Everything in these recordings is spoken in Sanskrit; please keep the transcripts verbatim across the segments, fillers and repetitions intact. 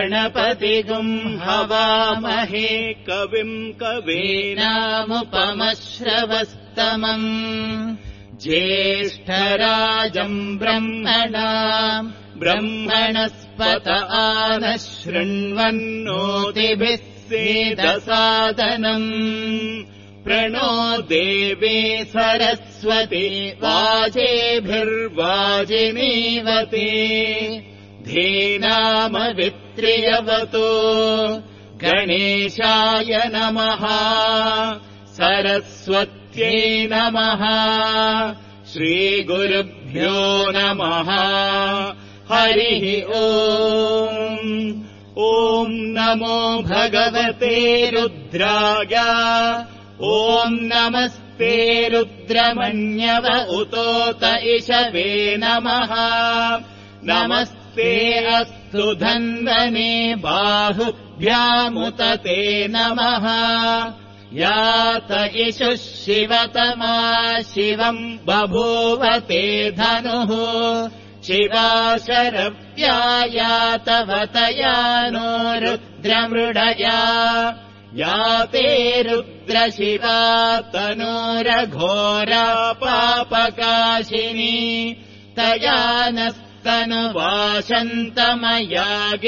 गणपतिगुम् हवामहे कविम् कवीनामुपमश्रवस्तमम् ज्येष्ठराजम् ब्रह्मणाम् ब्रह्मणस्पत आनः शृण्वन्नोतिभिः सेदसादनम् प्रणो देवी सरस्वती वाजेभिर्वाजिनीवती धीनामवित्रियवतो गणेशाय नमः सरस्वत्यै नमः श्रीगुरुभ्यो नमः हरिः ओम् ॐ नमो भगवते रुद्राय ॐ नमस्ते रुद्रमन्यव उतोत इषवे नमः नमस्ते अस्तु धन्वने बाहुभ्यामुत ते नमः यात इषुः शिवतमा शिवम् बभूव ते धनुः शिवा शरव्या यातवतया नो रुद्रमृडया याते रुद्रशिवा तनोरघोरा पापकाशिनी तया नस्तनुवाशन्तमया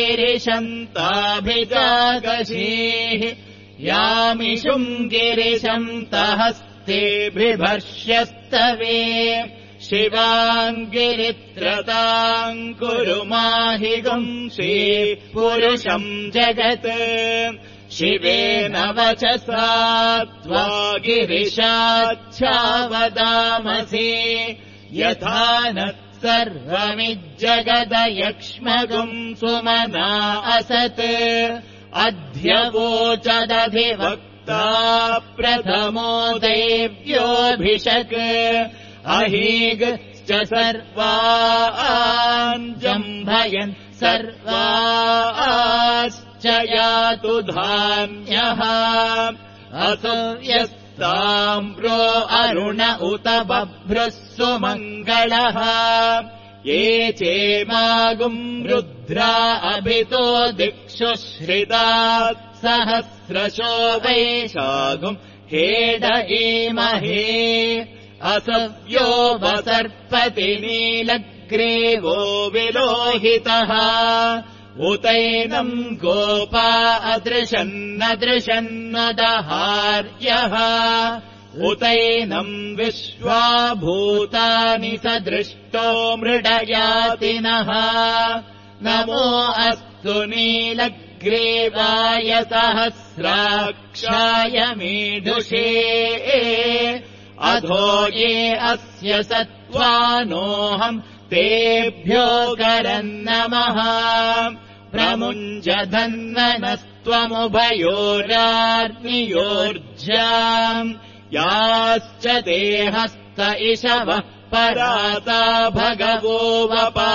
गिरिशन्ताभिजागशीः यामिषुम् गिरिशन्तहस्ते बिभर्ष्यस्तवे शिवाम् गिरित्रताम् कुरु माहि गुंसि पुरुषम् जगत् शिवेन वचसा त्वा गिरिशाच्छावदामसि यथा न सर्वमिज्जगदयक्ष्मगुम् सुमना असत् अध्यवोचदधिवक्ता प्रथमो देव्योऽभिषक् अहीगश्च सर्वान् जम्भयन् सर्वाश्च यातु धान्यः असव्यस्ताम्रो अरुण उत बभ्रुः सुमङ्गलः ये चेमागुम् रुद्रा अभितो दिक्षु श्रितात् सहस्रशो वैशागुम् हेडयेमहे असव्यो वसर्पति नीलग्रीवो विलोहितः उतैनम् गोपा अदृशन्नदृशन्नदहार्यः उतैनम् विश्वा भूतानि सदृष्टो मृडयातिनः नमो अस्तु नीलग्रीवाय सहस्राक्षाय मीढुषे अधो ये अस्य सत्त्वानोऽहम् तेभ्यो करन्नमः प्रमुञ्जधन्वनस्त्वमुभयोरार्नियोर्जाम् याश्च ते हस्त इषवः पराता भगवो वपा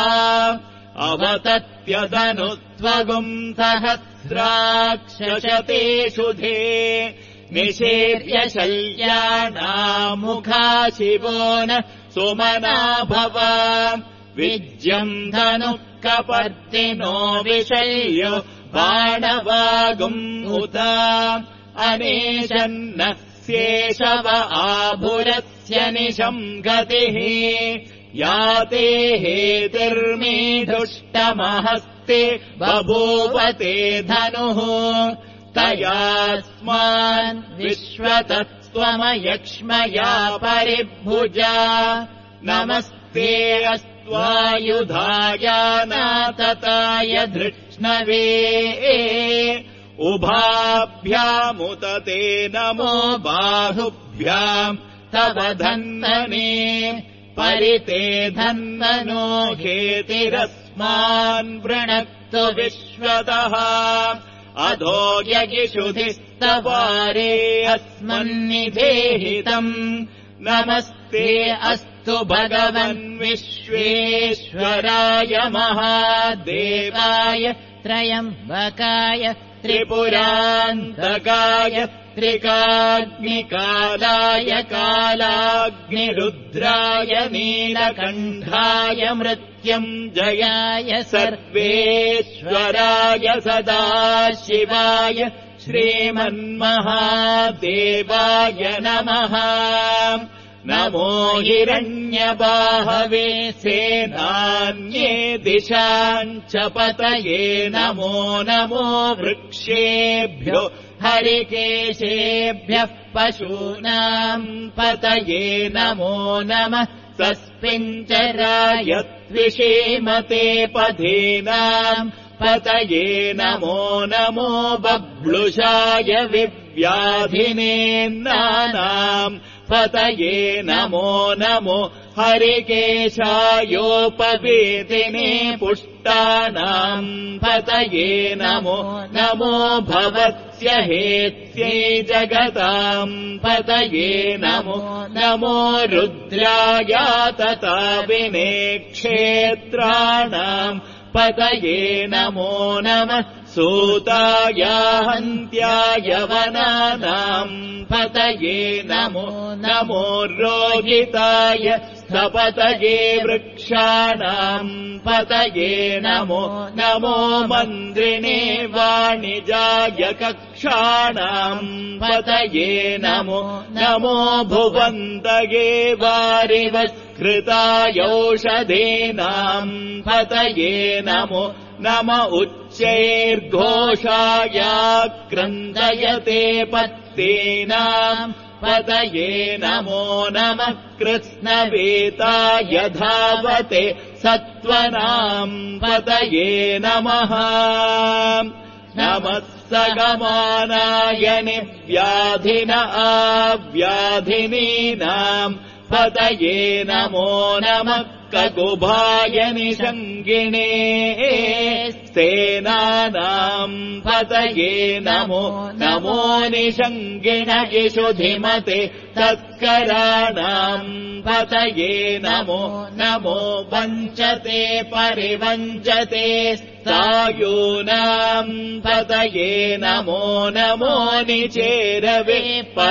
अवतत्यधनुत्वगुम् सहस्राक्षशतेषु धे निषेर्य शल्यानामुखा शिवो न सुमना भव विज्यम् धनुः कपर्दिनो विशल्यो बाणवागुम् उत अनेशन्नस्येषव आभुरस्य निशम् गतिः याते हेतिर्मीढुष्टमहस्ते बभूवते धनुः तयास्मान् विश्वतत्त्वमयक्ष्मया परिभुजा नमस्ते अस्त्वायुधाय नातताय धृष्णवे उभाभ्यामुत ते नमो बाहुभ्याम् तव धन्वने परिते धन्वनो घेतिरस्मान् वृणक्तु विश्वतः अधो यगिषुधिस्तवारे अस्मन्निधेहितम् नमस्ते अस्तु भगवन् विश्वेश्वराय महादेवाय त्रयम्बकाय त्रिपुरान्तकाय त्रिकाग्निकालाय कालाग्निरुद्राय नीलकण्ठाय मृत्युञ्जयाय मृत्युञ्जयाय सर्वेश्वराय सदाशिवाय श्रीमन्महादेवाय नमः। नमो हिरण्यबाहवे सेनान्ये दिशाञ्च पतये नमो नमो वृक्षेभ्यो हरिकेशेभ्यः पशूनाम् पतये नमो नमः। तस्मिञ्चराय त्विषीमते पथीनाम् पतये नमो नमो बभ्लुषाय विव्याधिनेन्नानाम् पतये नमो नमो हरिकेशायोपवेदिने पुष्टानाम् पतये नमो नमो भवत्य हेत्यै जगताम् पतये नमो नमो रुद्राय तथा विने क्षेत्राणाम् पतये नमो नमः। सूताय हन्त्याय वनानाम् पतये नमो नमो रोहिताय स्थपतये वृक्षाणाम् पतये नमो नमो मन्त्रिणे वाणिजाय कक्षाणाम् पतये नमो नमो भुवन्तये वारिवत्कृतायौषधीनाम् पतये नमो नम उच्चैर्घोषाय क्रन्दयते पत्तीनाम् पतये नमो नमः। कृत्स्नवेताय धावते सत्त्वनाम् पतये नमः। नमः सगमानाय निव्याधिन आव्याधिनीनाम् पतये नमो नमः। ककुभाय निषङ्गिणे सेनानाम् पतये नमो नमो निषङ्गिण इषुधिमते तत्कराणाम् पतये नमो नमो वञ्चते परिवञ्चते सायूनाम् पतये नमो नमो निचेरवे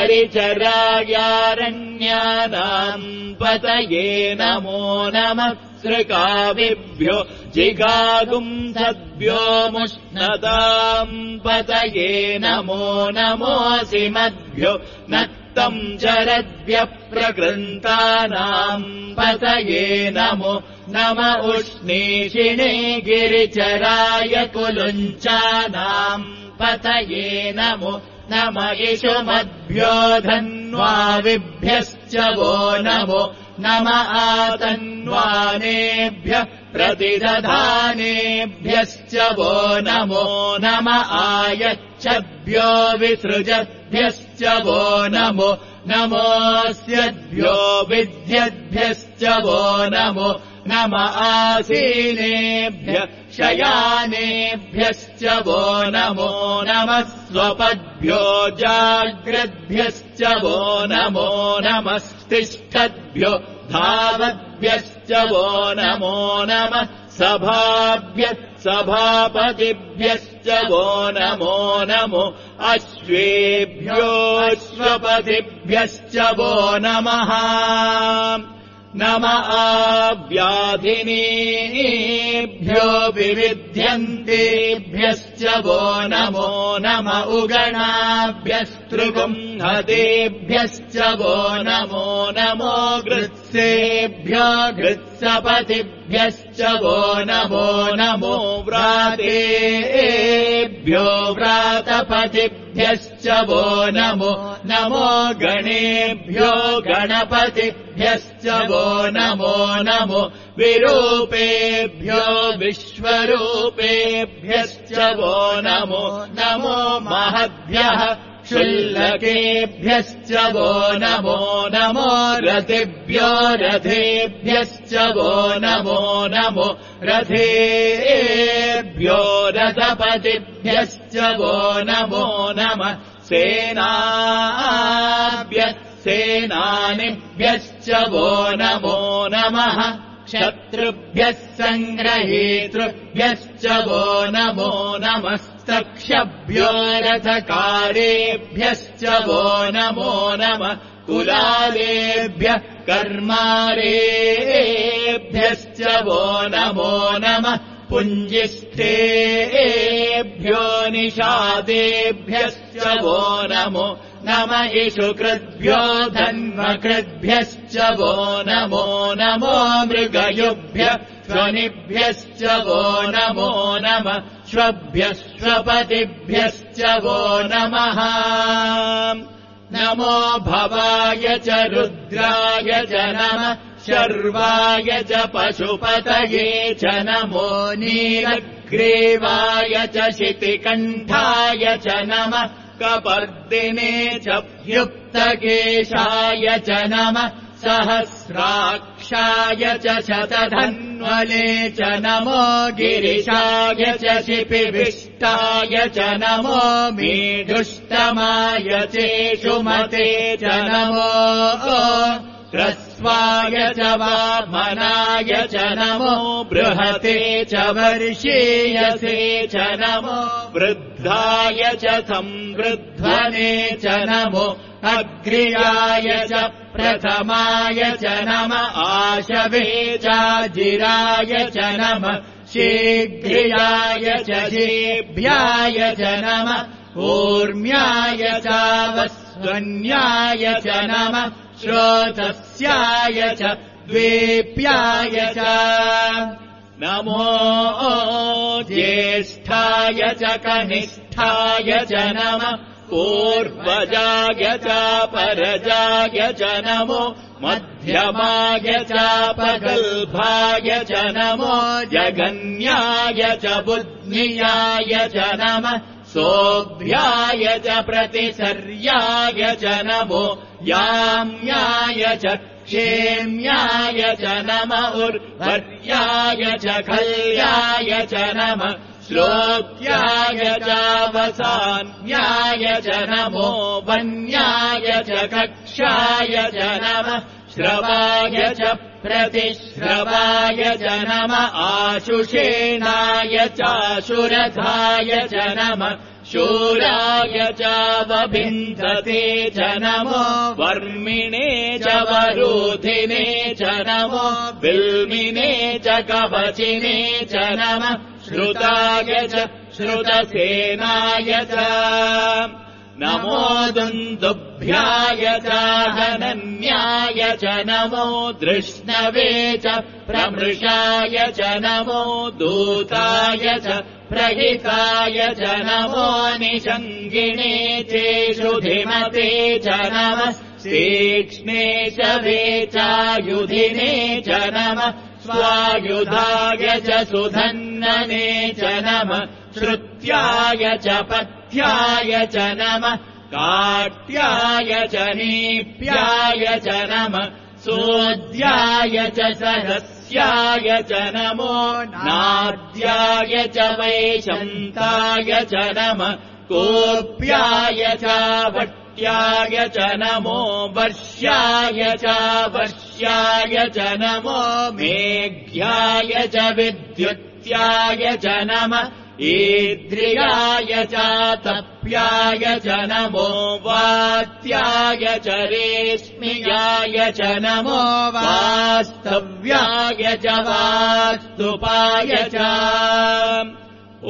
परिचरायारण्यानाम् पतये नमो नमः। सृकाविभ्यो जिगागुंसद्भ्यो मुष्णताम् पतये नमो नमोऽसिमद्भ्यो नक्तम् चरद्भ्यः प्रकृन्तानाम् पतये नमो नम उष्णीषिणे गिरिचराय कुलुञ्चानाम् पतये नमो नम इषुमद्भ्यो धन्वाविभ्यश्च वो नमो नम आतन्वानेभ्यः प्रतिदधानेभ्यश्च वो नमो नम आयच्छद्भ्यो विसृजद्भ्यश्च वो नमो नमोऽस्यद्भ्यो विद्यद्भ्यश्च वो नमो नम आसीनेभ्यः शयानेभ्यश्च वो नमो नमः। स्वपद्भ्यो जाग्रद्भ्यश्च वो नमो नमस्तिष्ठद्भ्यो धावद्भ्यश्च वो नमो नमः। सभाभ्यः सभापतिभ्यश्च वो नमो नमो अश्वेभ्योऽश्वपतिभ्यश्च वो नमः। नम आव्याधिनीभ्यो विविध्यन्तेभ्यश्च वो नमो नम उगणाभ्यस्तृगुंहतेभ्यश्च वो नमो नमो गृत्सेभ्यो गृत्सपतिभ्यश्च वो नमो नमो व्रातेभ्यो व्रातपतिभ्यश्च वो नमो नमो गणेभ्यो गणपतिभ्यश्च वो नमो नमो विरूपेभ्यो विश्वरूपेभ्यश्च वो नमो नमो महद्भ्यः क्षुल्लकेभ्यश्च वो नमो नमो रथेभ्यो रथेभ्यश्च वो नमो नमो रथेभ्यो रथपतिभ्यश्च वो नमो नमः। सेनाभ्यः सेनानिभ्यश्च वो नमो नमः। शत्रुभ्यः सङ्ग्रहीतृभ्यश्च वो नमो नमस्तक्षभ्यो रथकारेभ्यश्च वो नमो नमः। कुलालेभ्यः कर्मारेभ्यश्च वो नमो नमः पुञ्जिष्ठेभ्यो निषादेभ्यश्च वो नमो नम इषुकृद्भ्यो धन्वकृद्भ्यश्च वो नमो नमो मृगयुभ्यः श्वनिभ्यश्च वो नमो नमः श्वभ्यः श्वपतिभ्यश्च वो नमः नमो भवाय च रुद्राय च नमः शर्वाय च पशुपतये च नमो नीलग्रीवाय च शितिकण्ठाय च नमः कपर्दिने च युक्तकेशाय च नमः सहस्राक्षाय च शतधन्वने च नमो गिरिशाय च शिपिविष्टाय च नमो मेढुष्टमाय चेषुमते च नमो ह्रस्वाय च वामनाय च नमो बृहते च वर्षीयसे च नमो वृद्धाय च संवृध्वने च नमो अग्र्याय च प्रथमाय च नमः आशवे चाजिराय च नमः शीघ्रियाय च शेभ्याय च नमः ऊर्म्याय चावस्वन्याय च नमः श्रोतस्याय च द्वेप्याय च नमो ज्येष्ठाय च कनिष्ठाय च नमः पूर्वजाय च परजाय च नमो मध्यमाय च पगल्भाय च नमो जगन्याय च बुद्ध्याय च नमः सोऽभ्याय च प्रतिसर्याय च नमो याम्याय च क्षेम्याय च नमः उर्वर्याय च खल्याय च नमः श्लोक्याय चावसान्याय च नमो वन्याय च कक्षाय च नमः श्रवाय च प्रतिश्रवाय च नमः आशुषेणाय चाशुरथाय च नमः शूराय चावभिन्धते च नमो वर्मिणे च वरूधिने च नमो बिल्मिने च कवचिने च नमः श्रुताय च श्रुतसेनाय च नमो दुन्दुभ्याय च हनन्याय च नमो धृष्णवे च प्रमृषाय च नमो दूताय च प्रहिताय च नमो निषङ्गिणे चेषुधिमते च नमः तीक्ष्णे च वेचायुधिने च नमः स्वायुधाय च सुधन्वने च नमः श्रुत्याय च पथ्याय च नमः काट्याय च नीप्याय च नमः सोऽद्याय च सहस्याय च नमो नाद्याय च वैशन्ताय च नमः कोऽप्याय च वट्याय च नमो वर्ष्याय च वर्ष्याय च नमो मेघ्याय च विद्युत्याय च नमः ईद्रियाय च तप्याय च नमो वात्याय च रेश्मियाय च नमो वास्तव्याय च वास्तुपाय च ॐ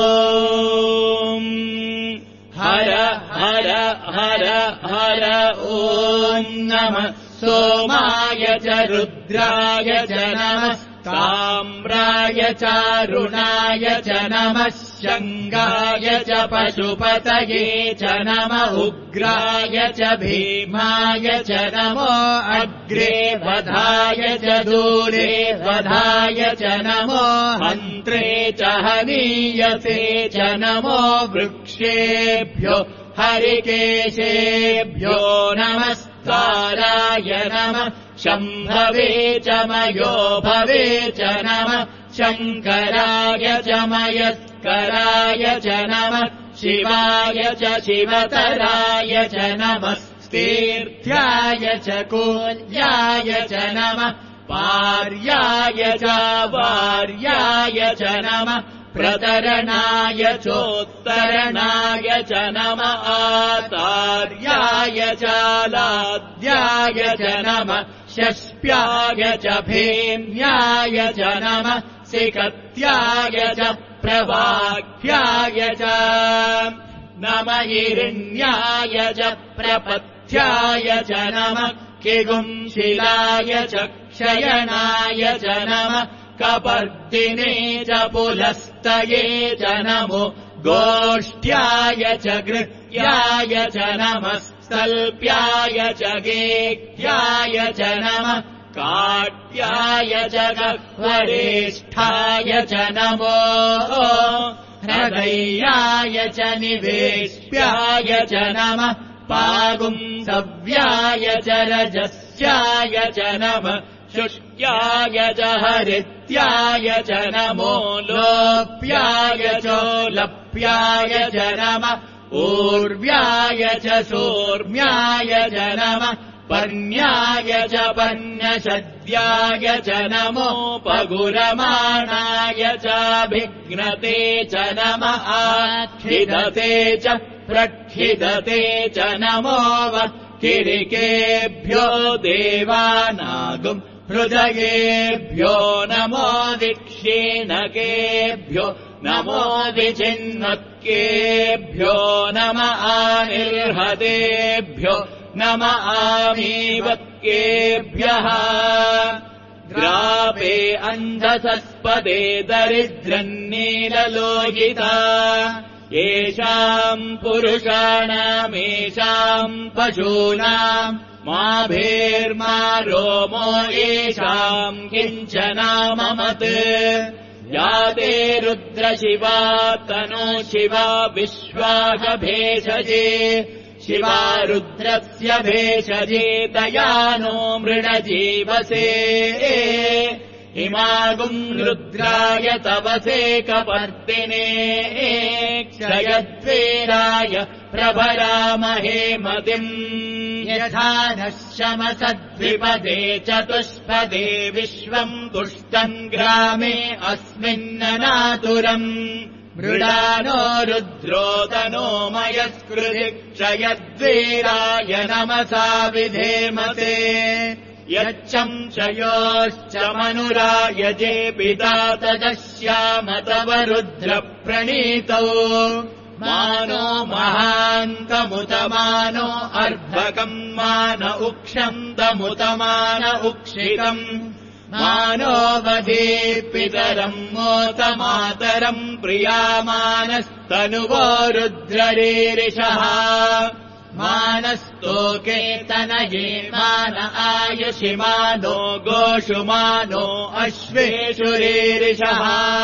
हर हर हर हर ॐ नमः सोमाय च रुद्राय च नमः ताम्राय चारुणाय च नमः शङ्गाय च पशुपतये च नमः उग्राय च भीमाय च नमो अग्रे वधाय च दूरे वधाय च नमो मन्त्रे च हनीयसे च नमो वृक्षेभ्यो हरिकेशेभ्यो नमस्काराय नमः शम्भवे च मयो भवे च नमः शङ्कराय च मयस्कराय च नमः शिवाय च शिवतराय च नमः तीर्थ्याय च कोल्याय च नमः पार्याय च वार्याय च नमः प्रतरणाय चोत्तरणाय च नम आतार्याय चालाद्याय च नम षष्प्याय च भेम्याय च नम सिकत्याय च प्रवाह्याय च नम हिरण्याय च प्रपथ्याय च नम किगुंशिलाय च क्षयणाय च नम कपर्दिने च पुलस्तये च नमो गोष्ठ्याय च गृह्याय च नमः स्तल्प्याय च गेह्याय च नमः काट्याय च गह्वरेष्ठाय च नमो हृदयाय च निवेश्याय च नमः पागुंसव्याय च रजस्याय च नमः शुष्क्याय च हरित्याय च नमो लोप्याय चोलप्याय च नमः ऊर्व्याय च सोर्म्याय च नमः पर्ण्याय च पर्ण्यशद्याय च नमोपगुरमाणाय चाभिघ्नते च नमः आक्षिदते च प्रक्षिदते च नमो किरिकेभ्यो देवानागुम् हृदयेभ्यो नमो दिक्षीणकेभ्यो नमो विचिन्वत्केभ्यो नम आनिर्हतेभ्यो नम आमीवत्केभ्यः ग्रापे अन्धसस्पदे दरिद्रन्नीललोहिता येषाम् पुरुषाणामेषाम् पशूनाम् मा भेर्मा रोमो येषाम् किञ्चनाममत् याते रुद्रशिवा तनो शिवा विश्वाकभेषजे शिवा रुद्रस्य भेषजे तया नो मृणजीवसे इमागुम् रुद्राय तवसे कपर्दिने क्षयद्वेराय प्रभरामहे मतिम् यथा नः शमसद्विपदे चतुष्पदे विश्वम् तुष्टम् ग्रामे अस्मिन्ननातुरम् मृडानो रुद्रोदनो मयस्कृति क्षयद्वेराय नमसा विधेमते यच्चंशयोश्च मनुरायजे पिता तजश्याम तव रुद्रप्रणीतौ मानो महान्तमुतमानो अर्भकम् मान उक्षन्तमुतमान उक्षितम् मानो वधे पितरम् मोतमातरम् प्रियामानस्तनुवो रुद्ररीरिषः मानस्तोके तनये मान आयुषि मानो गोषु मानो अश्वेषु रीरिषः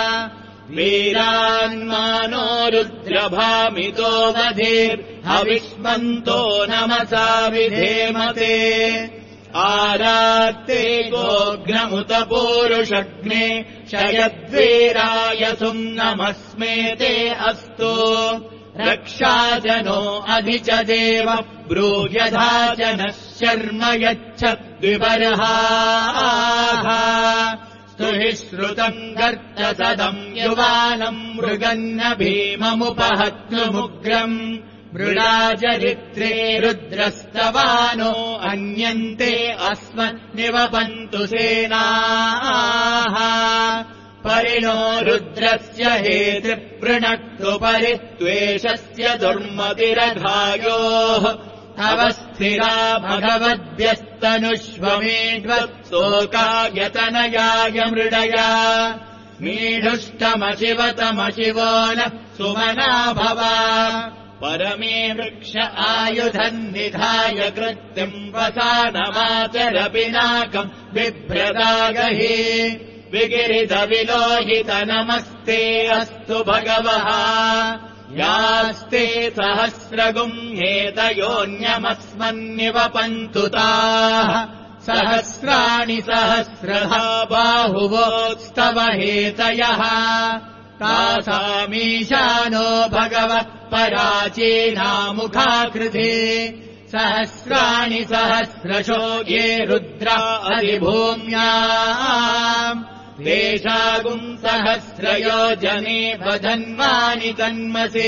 वीरान्मानो रुद्रभामितो वधेर्हविष्मन्तो नमसा विधेमते आरात्ते गोघ्नमुत पूरुषग्ने शयद्वीराय सुम्नमस्मेते अस्तु रक्षाजनो अधि च देव ब्रूयधा जनः शर्म यच्छद्विबर्हाः स्तुहि श्रुतम् गर्जसदम् युवानम् मृगन्न भीममुपहत्नुमुग्रम् मृडाचरित्रे रुद्रस्तवानो अन्यन्ते अस्मन्निवपन्तु सेनाः परिणो रुद्रस्य हेतिपृणक्तु परित्वेषस्य दुर्मतिरघायोः अवस्थिरा भगवद्भ्यस्तनुष्वमेढ्वत्सोकायतनयाय मृडया मीढुष्टमशिवतमशिवो नः सुमना भवा परमे वृक्ष आयुधम् निधाय कृत्यम् वसानमाचर पिनाकम् बिभ्रदागहि विगिरितविलोहित नमस्ते अस्तु भगवः यास्ते सहस्रगुम्हेतयोऽन्यमस्मन्निवपन्तु ताः सहस्राणि सहस्रधा बाहुवोस्तव हेतयः तासामीशानो भगवः पराचीनामुखाकृते सहस्राणि सहस्रशो ये रुद्रा अधिभूम्याम् तेषागुम् सहस्रयोजने वधन्वानि तन्मसे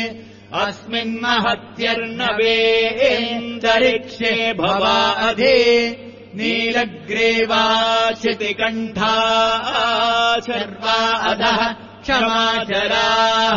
अस्मिन्महत्यर्णवेऽन्तरिक्षे भवा अधि नीलग्रीवाशितिकण्ठा शर्वा अधः क्षमाचराः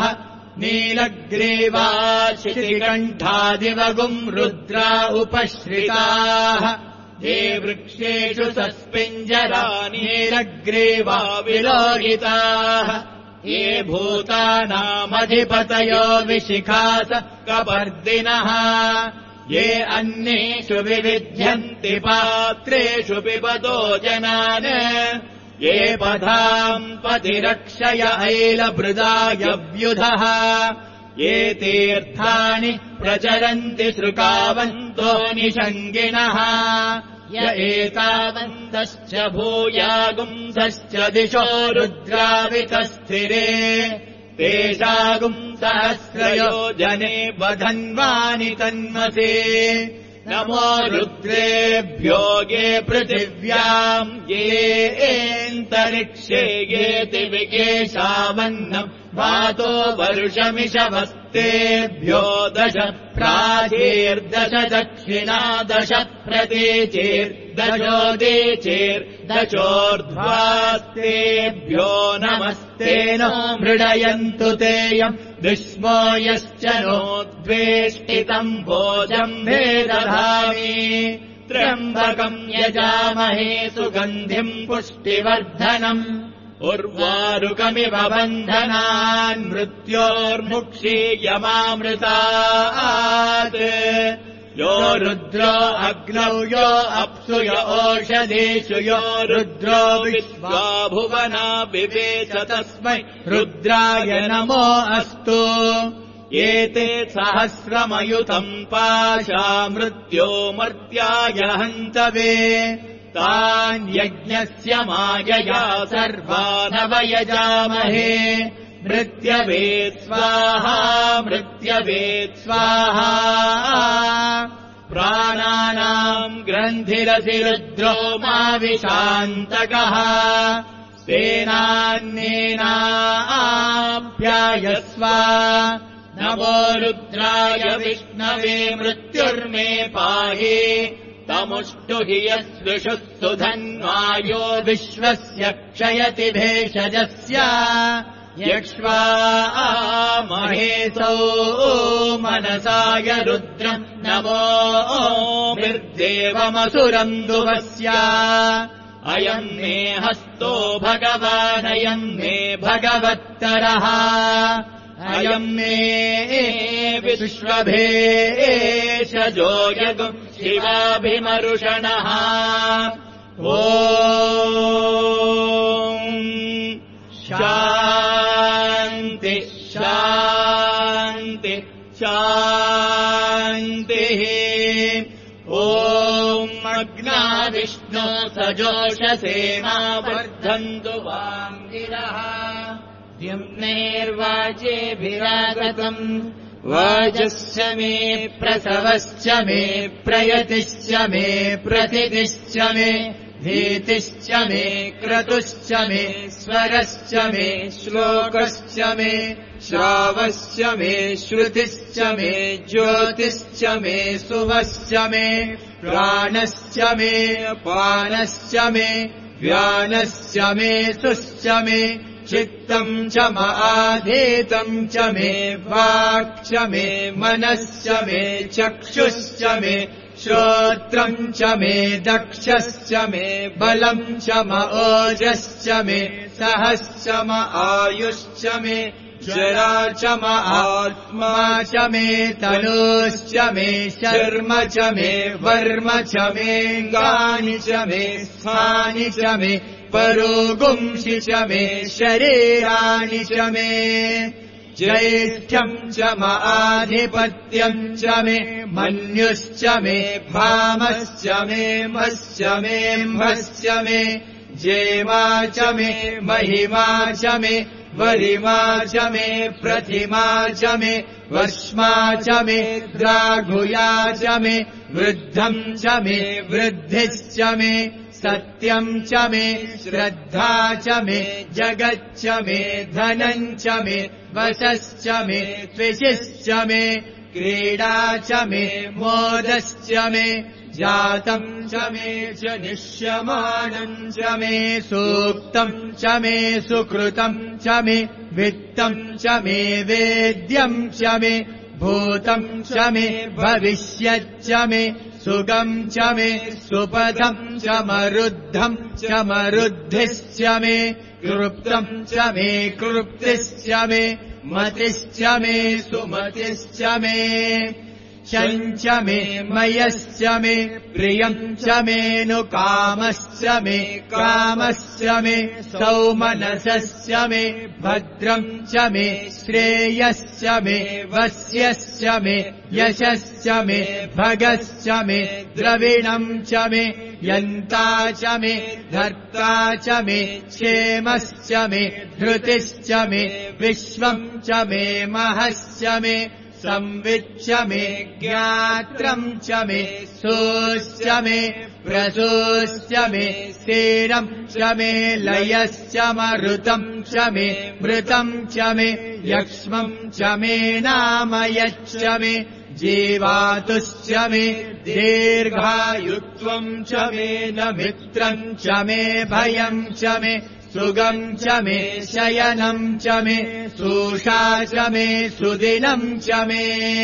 नीलग्रीवाशितिकण्ठादिवगुम् रुद्रा उपश्रिताः ये वृक्षेषु सस्पिञ्जरा नीलग्रीवा विलोहिताः ये भूतानामधिपतयो विशिखास कपर्दिनः ये अन्येषु विविध्यन्ति पात्रेषु पिबतो जनान् ये पधाम् पतिरक्षय ऐलभृदायव्युधः ये तीर्थानि प्रचरन्ति श्रुकावन्तो निषङ्गिणः य एतावन्तश्च भूयागुंसश्च दिशो रुद्रावितस्थिरे तेषागुम् सहस्रयोजने वधन्वानि तन्मसे नमो रुद्रेभ्यो ये पृथिव्याम् येऽन्तरिक्षे ये दिविकेशावन्नम् वातो वर्षमिषवस्तेभ्यो दश प्राचीर्दश दक्षिणा दश प्रतीचीर्दशोदीचीर्दशोर्ध्वास्तेभ्यो नमस्तेन मृडयन्तु तेयम् दुष्मो यश्च नो द्वेष्टितम् भोजम् भेदधामि त्र्यम्बकम् यजामहे सुगन्धिम् पुष्टिवर्धनम् उर्वारुकमिव बन्धनान् मृत्योर्मुक्षीयमामृतात् यो रुद्रो अग्नौ यो अप्सु यो ओषधीषु यो रुद्रो विश्वा भुवना विवेच तस्मै रुद्राय नमो अस्तु एते सहस्रमयुतम् पाशा मृत्यो मर्त्याय हन्तवे तान् यज्ञस्य मायया सर्वानवयजामहे मृत्यवे स्वाहा मृत्यवे स्वाहा प्राणानाम् ग्रन्थिरसि रुद्रो मा विशान्तकः तेनान्येनाप्यायस्व नमो रुद्राय विष्णवे मृत्युर्मे पाहि तमुष्टु हि यस्विषुः सुधन्वायो विश्वस्य क्षयति भेषजस्य यक्ष्वा महेशो मनसाय रुद्रम् नमो निर्देवमसुरम् दुवस्य अयम् मे हस्तो भगवानयम् मे भगवत्तरः अयम् मे विश्वभेषजो यगुम् शिवाभिमरुषणः ॐ शान्ति शान्ति शान्तिः ॐ अग्ना विष्णो सजोषसेना वर्धन्तु वाङ्गिरः द्युम्नेर्वाचेभिरागतम् वाजश्च मे प्रसवश्च मे प्रयतिश्च मे प्रतिदिश्च मे धीतिश्च मे क्रतुश्च मे स्वरश्च मे श्लोकश्च मे श्रावश्च मे श्रुतिश्च मे ज्योतिश्च मे सुवश्च मे प्राणश्च मे पानश्च मे व्यानश्च मे सुश्च मे चित्तम् च माधीतम् च मे वाक् च मे मनश्च मे चक्षुश्च मे श्रोत्रम् च मे दक्षश्च मे बलम् च म ओजश्च मे सहश्च म आयुश्च मे जरा च म आत्मा च मे तनूश्च मे शर्म च मे वर्म च मेऽङ्गानि च मे स्थानि च मे परोगुंसि च मे शरीराणि च मे ज्येष्ठ्यम् च म आधिपत्यम् च मे मन्युश्च मे भामश्च मे मश्च मे म्भश्च मे जेमा च मे महिमा च मे वरिमा च मे प्रतिमा च मे वश्मा च मे द्राघुया च मे वृद्धम् च मे वृद्धिश्च मे सत्यम् च मे श्रद्धा च मे जगच्च मे धनम् च मे वशश्च मे त्विषिश्च मे क्रीडा च मे मोदश्च मे जातम् च मे जनिष्यमाणम् च मे सूक्तम् च मे सुकृतम् च मे वित्तम् च मे वेद्यम् च मे भूतम् च मे भविष्यच्च मे सुगम् च मे सुपदम् च मरुद्धम् च मरुद्धिश्च मे कृप्तम् च मे कृप्तिश्च मे मतिश्च मे सुमतिश्च मे शञ्च मे मयश्च मे प्रियम् च मेऽनुकामश्च मे कामश्च मे सौमनसश्च मे भद्रम् च मे श्रेयश्च मे वस्यश्च मे यशश्च मे भगश्च मे द्रविणम् च मे यन्ता च मे धर्ता च मे क्षेमश्च मे धृतिश्च मे विश्वम् च मे महश्च मे संविच्च मे ज्ञात्रम् च मे सोश्च मे प्रसोश्च मे स्थिरम् च मे लयश्च मरुतम् च मे मृतम् च मे यक्ष्मम् च मे नामयच्च मे जीवातुश्च मे दीर्घायुत्वम् च मे न मित्रम् च मे भयम् च मे सुगम् च मे शयनम् च मे सूषा च मे सुदिनम् च मे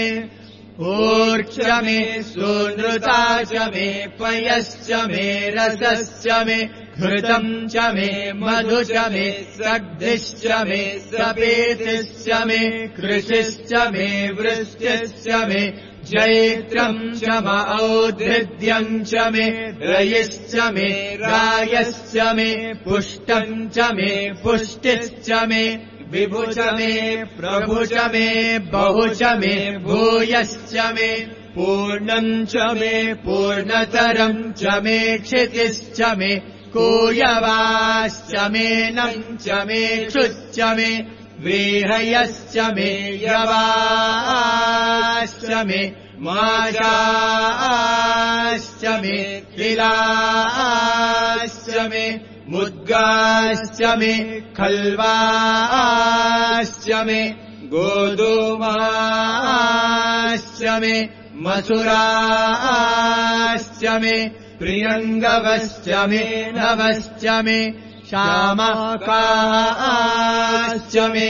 ऊर्च मे सुनृता च मे पयश्च मे रसश्च मे घृतम् च मे मधु च मे सग्धिश्च मे सपेतिश्च मे कृषिश्च मे वृष्टिश्च मे जैत्रम् च म औद्धृत्यम् च मे रयिश्च मे रायश्च मे पुष्टम् च मे पुष्टिश्च मे विभु च मे प्रभु च मे बहु च मे भूयश्च मे पूर्णम् च मे पूर्णतरम् च मे क्षितिश्च मे कूयवाश्च मे नम् च मे क्षुच्च मे व्रीहयश्च मे यवाश्च मे माशाश्च मे तिलाश्च मे मुद्गाश्च मे खल्वाश्च मे गोधूमाश्च मे मसुराश्च मे प्रियङ्गवश्च मे नवश्च मे श्यामाकाश्च मे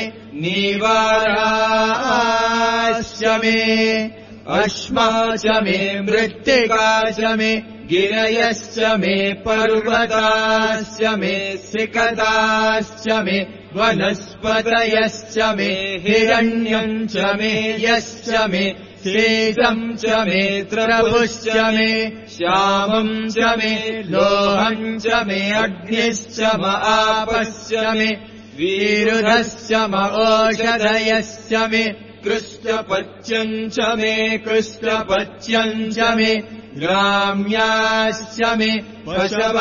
नीवाराश्च मे अश्मा च मे मृत्तिका च मे गिरयश्च मे पर्वताश्च मे सिकताश्च मे वनस्पतयश्च मे हिरण्यम् च मे यश्च मे श्वेतम् च मे त्रभुश्च मे श्यामम् च मे लोहम् च मे अग्निश्च म आपश्च मे वीरुधश्च म ओषधयश्च मे कृष्णपच्यम् च मे कृष्णपच्यम् च मे ग्राम्याश्च मे पशव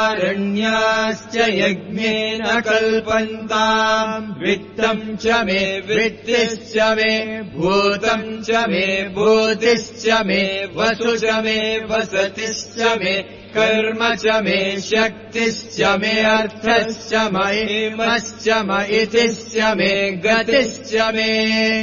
आरण्याश्च यज्ञेन कल्पन्ताम् वित्तम् च मे वृत्तिश्च मे भूतम् च मे भूतिश्च मे वसु च मे वसतिश्च मे कर्म च मे शक्तिश्च मे अर्थश्च महिमश्च मयितिश्च मे गतिश्च मे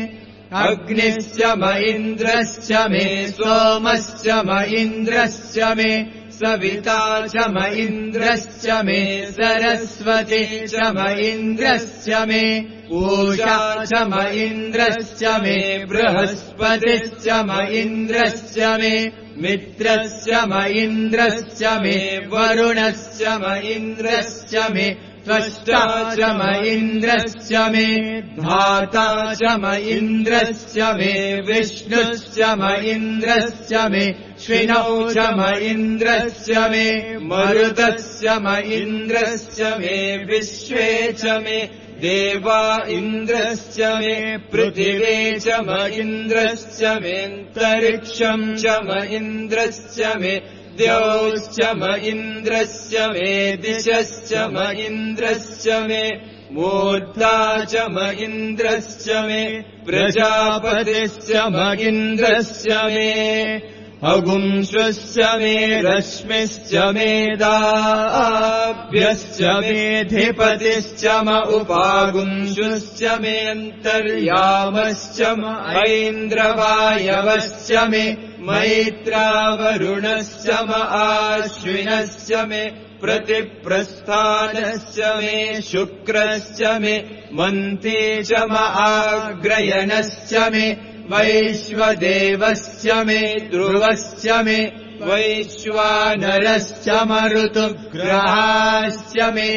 अग्निश्च म इन्द्रश्च मे सोमश्च म इन्द्रश्च मे सविता च म इन्द्रश्च मे सरस्वती च म इन्द्रश्च मे पूषा च म इन्द्रश्च मे बृहस्पतिश्च म इन्द्रश्च मे मित्रश्च म इन्द्रश्च मे वरुणश्च म इन्द्रश्च मे त्वष्टा च म इन्द्रश्च मे धाता च म इन्द्रश्च मे विष्णुश्च म इन्द्रश्च मे श्विनौ च म इन्द्रश्च मे मरुतश्च म इन्द्रश्च मे विश्वे च मे देवा इन्द्रश्च मे पृथिवे च म इन्द्रश्च मेऽन्तरिक्षम् च म इन्द्रश्च मे द्यौश्च म इन्द्रश्च मे दिशश्च म इन्द्रश्च मे मूर्धा च म इन्द्रश्च मे प्रजापतिश्च म इन्द्रश्च मे अगुंश्च मे रश्मिश्च मे दाभ्यश्च मेऽधिपतिश्च म उपागुंश्च मे अन्तर्यामश्च म ऐन्द्रवायवश्च मे मैत्रावरुणश्च म आश्विनश्च मे प्रतिप्रस्थानश्च मे शुक्रश्च मे मन्ते च म आग्रयणश्च मे वैश्वदेवश्च मे ध्रुवश्च मे वैश्वानरश्च मरुतुग्राश्च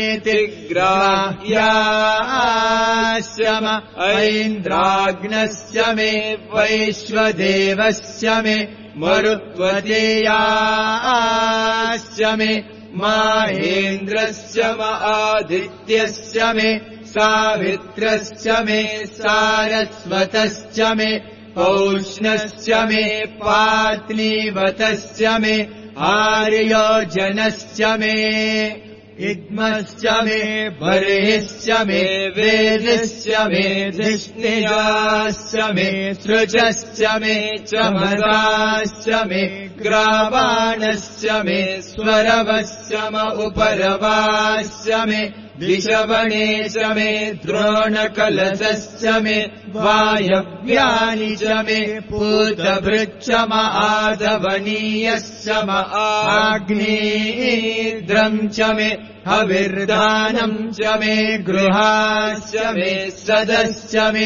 मेऽतिग्राह्याश्च म ऐन्द्राग्नश्च मे वैश्वदेवश्च मे मरुत्वतेयाश्च मे माहेन्द्रश्च म आदित्यश्च मे सावित्रश्च मे सारस्वतश्च मे पौष्णश्च मे पात्नीवतश्च मे आर्योजनश्च मे इद्मश्च मे बर्हिश्च मे वेदश्च मे धिष्णियाश्च मे सृजश्च मे चमदाश्च मे ग्रावाणश्च मे स्वरवश्च म उपरवाश्च मे विषवणे च मे द्रोणकलशश्च मे वायव्यानि च मे पूतभृच्च म आदवनीयश्च म आग्नेयद्रम् च मे हविर्दानम् च मे गृहाश्च मे सदश्च मे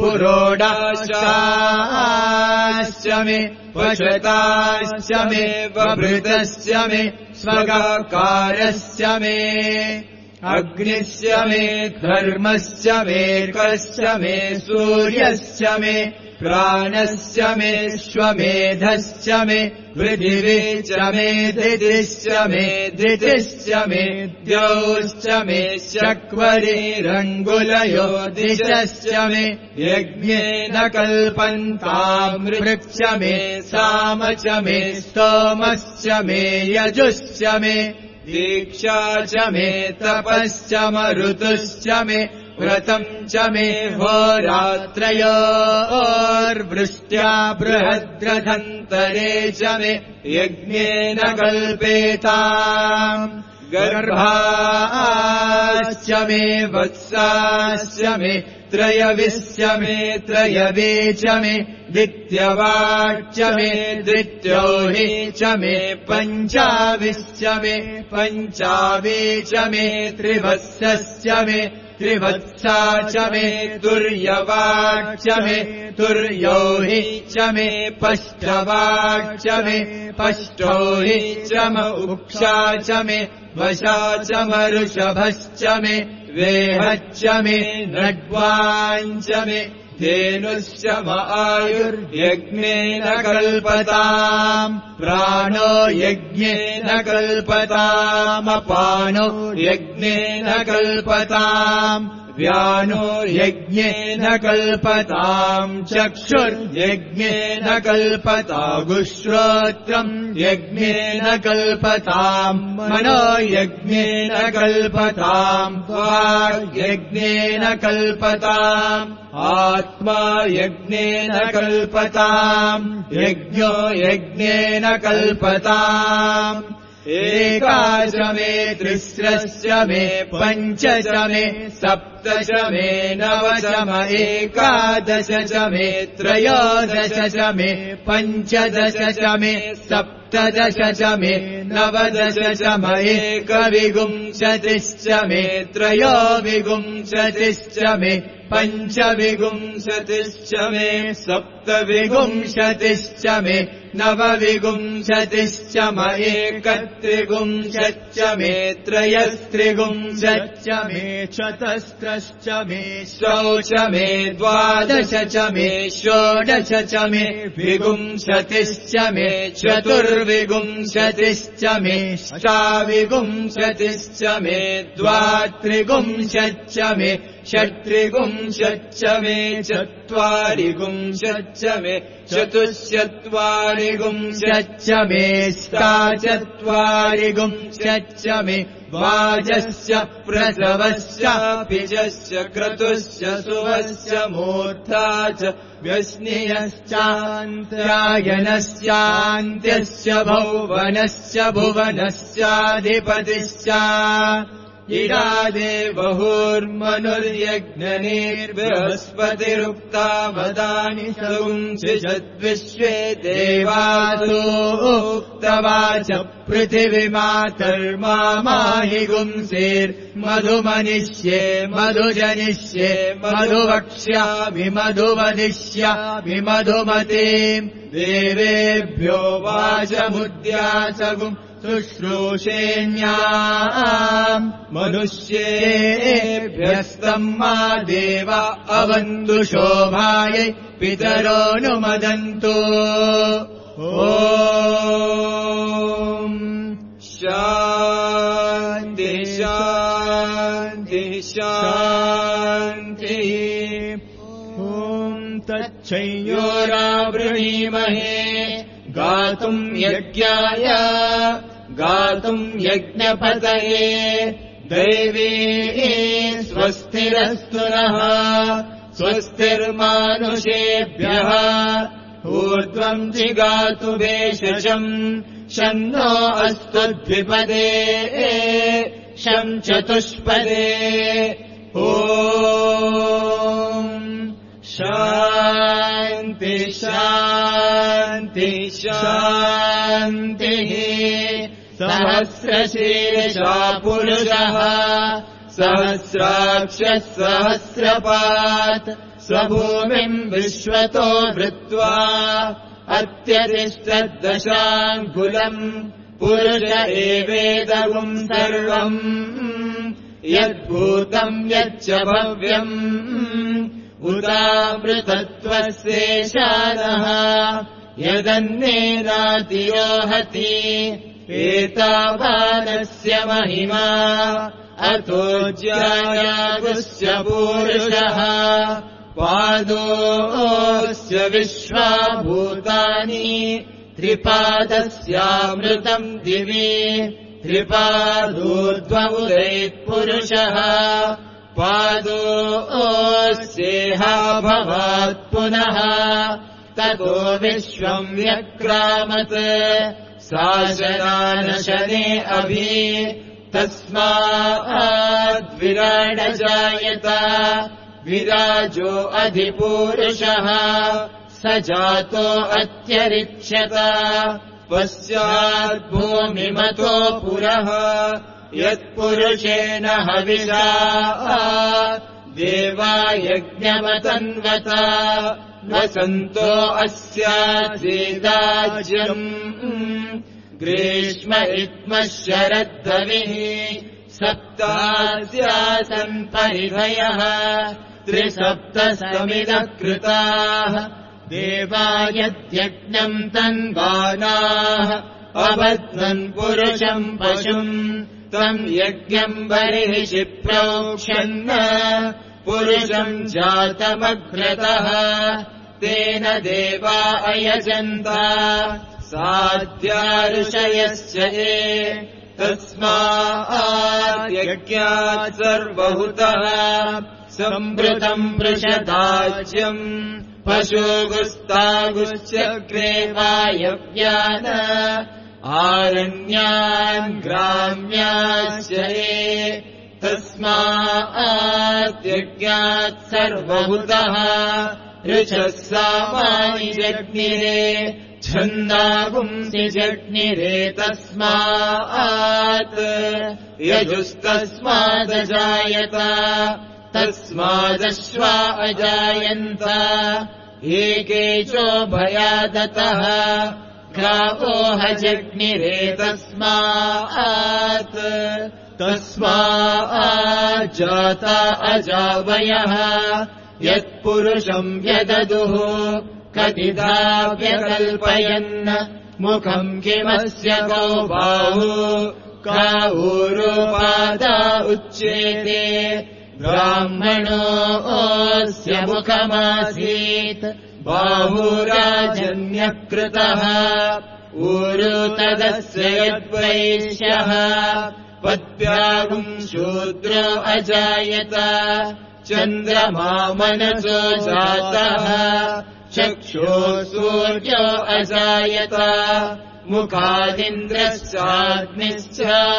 पुरोडाशाश्च मे पशताश्च मे वभृतश्च मे स्वगाकारश्च मे अग्निश्च मे धर्मश्च मे कश्च मे सूर्यश्च मे प्राणश्च मे श्वमेधश्च मे पृथिवी च मे दितिश्च मे दितिश्च मे द्यौश्च मे शक्वरीरङ्गुलयो दिशश्च मे यज्ञेन कल्पन्ताम् ऋक्ष मे साम च मे स्तोमश्च मे यजुश्च मे दीक्षा च मे तपश्च म ऋतुश्च मे व्रतम् च मे होरात्रयोर्वृष्ट्या बृहद्रथन्तरे च मे यज्ञेन कल्पेताम् गर्भाश्च मे वत्साश्च मे त्रयविश्च मे त्रयवे च मे द्वितीयवाच्च मे द्वितीयोहि च मे पञ्चाविश्च मे पञ्चावे च मे त्रिवत्सश्च मे त्रिवत्सा च मे तुर्यवाच्च मे तुर्योहि च मे पष्टवाच्च मे पष्टोहि च म उक्षा च मे वशा च म ऋषभश्च मे वेहच्च मे नड्वाञ्च मे धेनुश्च म आयुर्यज्ञेन कल्पताम् प्राणो यज्ञेन कल्पतामपानो यज्ञेन कल्पताम् व्यानो यज्ञेन कल्पताम् चक्षुर्यज्ञेन कल्पतागुश्रोत्रम् यज्ञेन कल्पताम् मनो यज्ञेन कल्पताम् वाग्यज्ञेन कल्पताम् आत्मा यज्ञेन कल्पताम् यज्ञो यज्ञेन कल्पताम् एकाच मे त्रिस्रश्च मे पञ्च च मे सप्त च मे नव च म एकादश च मे त्रयोदश च मे पञ्चदश च मे सप्तदश च मे नवदश च म एकविंशतिश्च मे त्रयोविंशतिश्च मे पञ्चविंशतिश्च मे सप्तविंशतिश्च मे नवविंशतिश्च म एकत्रिंशच्च मे त्रयस्त्रिंशच्च मे चतस्रश्च मे षोडश मे द्वादश च मे षोडश च मे विंशतिश्च मे चतुर्विंशतिश्च मे अष्टाविंशतिश्च मे द्वात्रिंशच्च मे षट्त्रिगुंशच्च मे चत्वारिगुंशच्च मे चतुश्चत्वारिगुंशच्च मे चत्वारिगुंशच्च मे वाजश्च प्रसवश्च बीजश्च क्रतुश्च सुवश्च मूर्धा च व्यस्नियश्चान्त्यायनश्चान्त्यश्च भुवनश्च भुवनश्चाधिपतिश्च इडादे बहुर्मनुर्यज्ञनेर्बृहस्पतिरुक्ता वदानि सगुंसिषद्विश्वे देवासोक्तवाच पृथिवीमातर्मा माहि गुंसेर्मधुमनिष्ये मधुजनिष्ये मधुवक्ष्यामि मधुवदिष्यामि मधुमतीम् देवेभ्यो वाचमुद्यासगुम् शुश्रूषेण्याम् मनुष्येभ्यस्तम् मा देव अवन्तु शोभायै पितरोऽनुमदन्तु ॐ शान्ति शान्ति शान्तिः ॐ तच्छयोरावृणीमहे गातुम् यज्ञाय गातुम् यज्ञपतये दैवी स्वस्तिरस्तु नः स्वस्तिर्मानुषेभ्यः ऊर्ध्वम् जिगातु भेषजम् शन्नो अस्तु द्विपदे शम् चतुष्पदे ॐ शान्ति शान्ति शान्तिः सहस्रशीर्षा पुरुषः सहस्राक्षः सहस्रपात् स्वभूमिम् विश्वतो वृत्वा अत्यतिष्ठद्दशाङ्गुलम् पुरुष एवेदगुम् सर्वम् यद्भूतम् यच्च भव्यम् उदामृतत्वस्येषानः यदन्नेनातिरोहति एतावानस्य महिमा अतो ज्यायागुस्य पूरुषः पादोऽस्य विश्वाभूतानि त्रिपादस्यामृतम् दिवि त्रिपादोर्ध्वमुदैत्पुरुषः पादोऽस्येहा भवात् पुनः ततो विश्वम् व्यक्रामत् शासनानशने अभि तस्माद्विराडजायत विराजो अधिपूरुषः स जातो अत्यरिच्यत पश्चाद्भूमिमतो पुरः यत्पुरुषेण हविषा देवा यज्ञमतन्वत वसन्तो अस्यासीदाज्यम् ग्रीष्म इत्मः शरद्धविः सप्तास्यासन् परिधयः त्रिसप्तसमिदः कृताः देवा यद्यज्ञम् तन्वानाः अबध्नन् पुरुषम् पशुम् तम् यज्ञम् बर्हिषि प्रोक्षन् पुरुषम् जातमग्रतः तेन देवा अयजन्त साध्या ऋषयश्च ये तस्मात् यज्ञात् सर्वहुतः सम्भृतम् पृषदाज्यम् पशुगुस्तागुश्चक्रे वायव्यान् आरण्यान् ग्राम्याश्च ये तस्मात् यज्ञात् सर्वहुतः ऋचः सामानि जग्निरे छन्दागुंसि जग्निरे तस्मात् यजुस्तस्मादजायत तस्मादश्वा अजायन्त एकेचो भयादतः गावोह जग्निरे तस्मात् तस्माज्जाता अजावयः यत्पुरुषम् व्यददुः कतिधा व्यकल्पयन् मुखम् किमस्य कौ बाहु का ऊरोपादा उच्येते ब्राह्मणोऽस्य मुखमासीत् बाहुराजन्यः कृतः ऊरु तदस्य यद्वैश्यः पद्भ्यागुम् शूद्रो अजायत चन्द्रमा मनसो जातः चक्षुः सूर्यो अजायत मुखादिन्द्रश्चाग्निश्च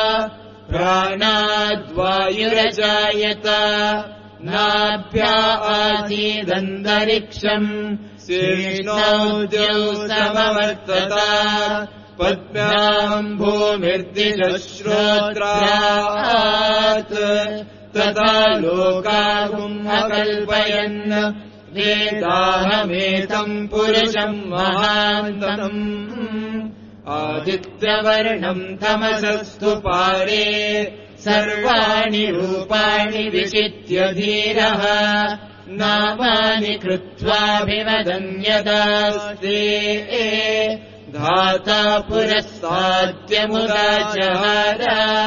प्राणाद्वायुरजायत नाभ्या आसीदन्तरिक्षम् शीर्ष्णौ समवर्तत पद्भ्याम् भूमिर्दिशश्रोत्रात् तथा लोकागुम् अकल्पयन् वेदाहमेतम् पुरुषम् महान्तम् आदित्यवर्णम् तमसस्तु पारे सर्वाणि रूपाणि विचित्य धीरः नामानि कृत्वाभिवदन्यदास्ते धाता पुरस्ताद्यमुदाचहार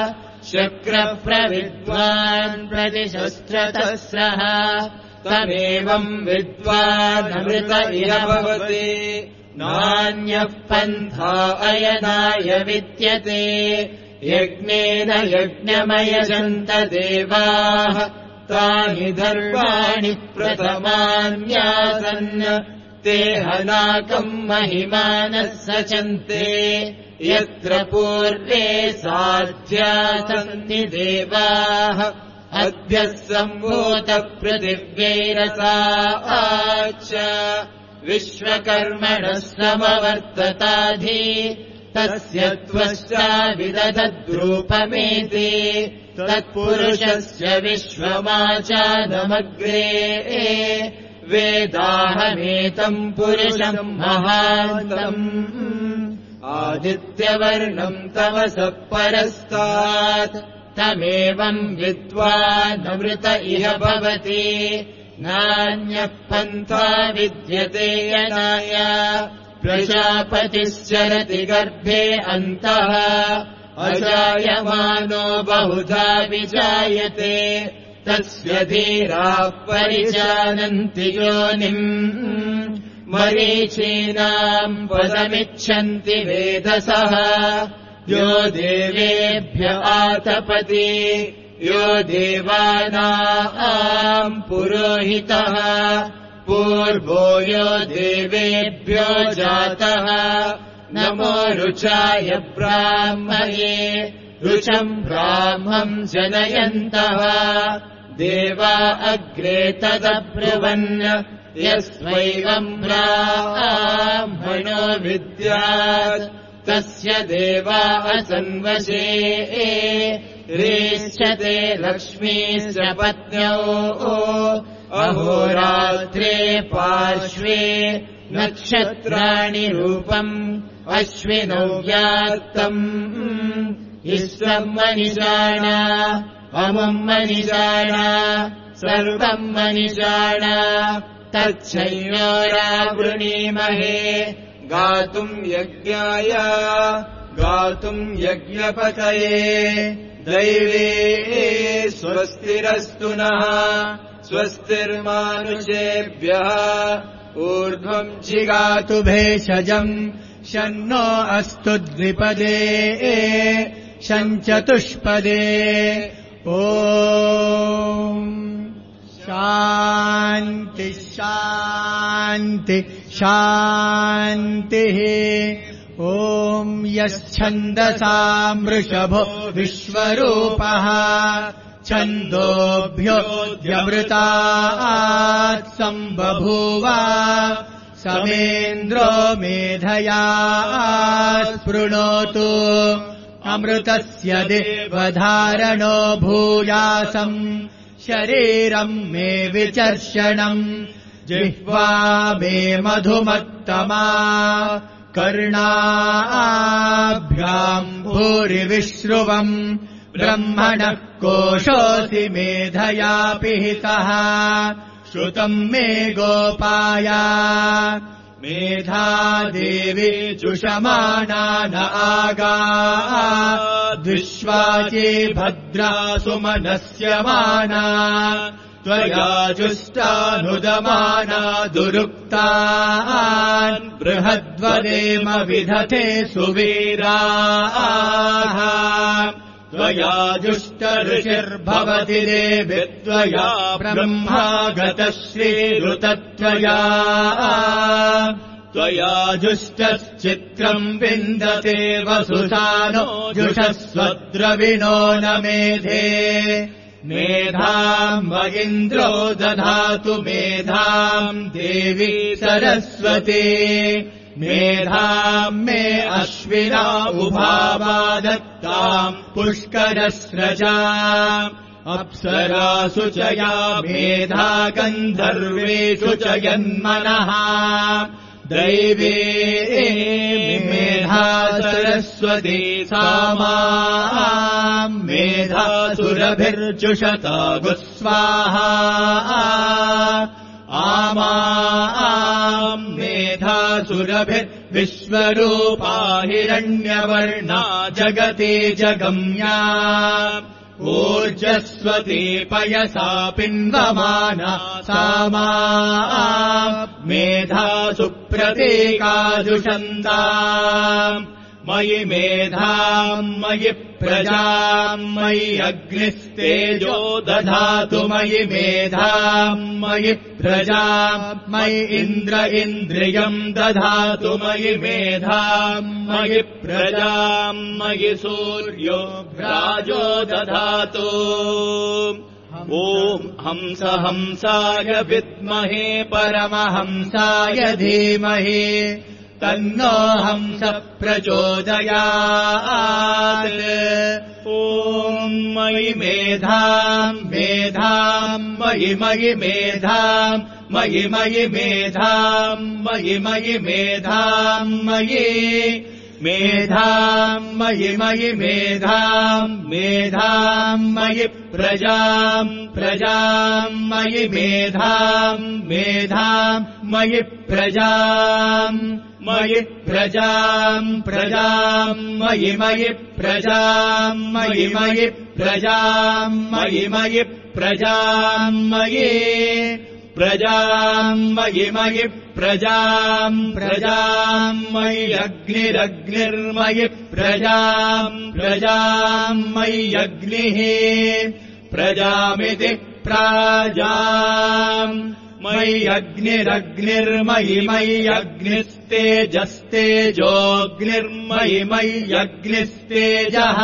शक्रप्रविद्वान् प्रतिशस्त्रतस्रः तमेवम् विद्वानमृत इह भवति नान्यः पन्था अयनाय विद्यते यज्ञेन यज्ञमयजन्त देवाः तानि धर्माणि प्रथमान्यासन् ते हनाकम् महिमानः सचन्ते यत्र पूर्वे साध्या सन्ति देवाः अद्भ्यः सम्भूतपृथिव्यैरसा आच विश्वकर्मणः समवर्तताधि तस्य त्वष्टा विदधद्रूपमेति तत्पुरुषस्य विश्वमाचादमग्रे वेदाहमेतम् पुरुषम् महान्तम् आदित्यवर्णम् तमसः परस्तात् तमेवम् विद्वानमृत इह भवति नान्यः पन्था विद्यते यनाय प्रजापतिश्चरति गर्भे अन्तः अजायमानो बहुधा विजायते तस्य धीराः परिजानन्ति योनिम् मरीचीनाम् पदमिच्छन्ति वेधसः यो देवेभ्य आतपति यो देवानाम् पुरोहितः पूर्वो यो देवेभ्यो जातः नमो रुचाय ब्राह्मये रुचम् ब्राह्मम् जनयन्तः देवा अग्रे तदब्रुवन् यस्वैवम् ब्राह्मणो विद्यात् तस्य देवा असन्वशे रेष्यते लक्ष्मीश्च पत्न्यौ अहोरात्रे पार्श्वे नक्षत्राणि रूपम् अश्विनौ व्यात्तम् इष्टम् मनिषाणा अमुम् मनिषाणा सर्वम् मनिषाणा तच्छयोरावृणीमहे गातुम् यज्ञाय गातुम् यज्ञपतये दैवे स्वस्तिरस्तु नः स्वस्तिर्मानुषेभ्यः ऊर्ध्वम् जिगातु भेषजम् शन्नो अस्तु द्विपदे शञ्चतुष्पदे ॐ शान्ति शान्ति शान्तिः ॐ यच्छन्दसाम् वृषभो विश्वरूपः छन्दोभ्योऽध्यमृतात् सम्बभूव समेन्द्रो मेधया स्पृणोतु अमृतस्य देवधारणो भूयासम् शरीरम् मे विचर्षणम् जिह्वा मे मधुमत्तमा कर्णाभ्याम् भूरिविश्रुवम् ब्रह्मणः कोशोऽसि मेधया पिहितः श्रुतम् मे गोपाय मेधा देवी जुषमाना न आगा विश्वाचे भद्रा सुमनस्यमाना त्वया जुष्टानुदमाना दुरुक्तान् बृहद्वदेम विधते सुवीराः त्वया जुष्टऋषिर्भवति देवि त्वया ब्रह्मागतः श्रीरुतत्वया त्वया जुष्टश्चित्रम् विन्दते वसुसानो जुषस्वद्रविणो न मेधे मेधाम् मगिन्द्रो दधातु मेधाम् देवी सरस्वती मेधाम् मे अश्विना उभावा दत्ताम् पुष्करस्रजा अप्सरासु च या मेधा गन्धर्वेषु च यन्मनः दैवे मेधा सरस्वती सामाम् मेधासुरभिर्जुषता गुस्वाहा आमाम् मेधासुरभिर्विश्वरूपा हिरण्यवर्णा जगति जगम्या ऊर्जस्वती पयसा पिन्वमाना सामा मेधासु प्रतीकाजुषन्ता मयि मेधाम् मयि प्रजाम् मयि अग्निस्तेजो दधातु मयि मेधाम् मयि प्रजाम् मयि इन्द्र इन्द्रियम् दधातु मयि मेधाम् मयि प्रजाम् मयि सूर्यो राजो दधातु ॐ हंस हंसाय विद्महे परमहंसाय धीमहि तन्नो हंस प्रचोदयात् ॐ मयि मेधाम् मेधाम् मयि मयि मेधाम् मयि मयि मेधाम् मयि मयि मेधाम् मयि मेधाम् मयि मयि मेधाम् मेधाम् मयि प्रजाम् प्रजाम् मयि मेधाम् मेधाम् मयि प्रजाम् मयि प्रजाम् प्रजाम् मयि मयि प्रजाम् मयि मयि प्रजाम् मयि मयि प्रजाम् मयि प्रजाम् मयि मयि प्रजाम् प्रजाम् मयि अग्निरग्निर्मयि प्रजाम् प्रजाम् मयि अग्निः प्रजामिति प्राजाम् मयि अग्निरग्निर्मयि मयि अग्निस्तेजस्तेजोऽग्निर्मयि मयि अग्निस्तेजः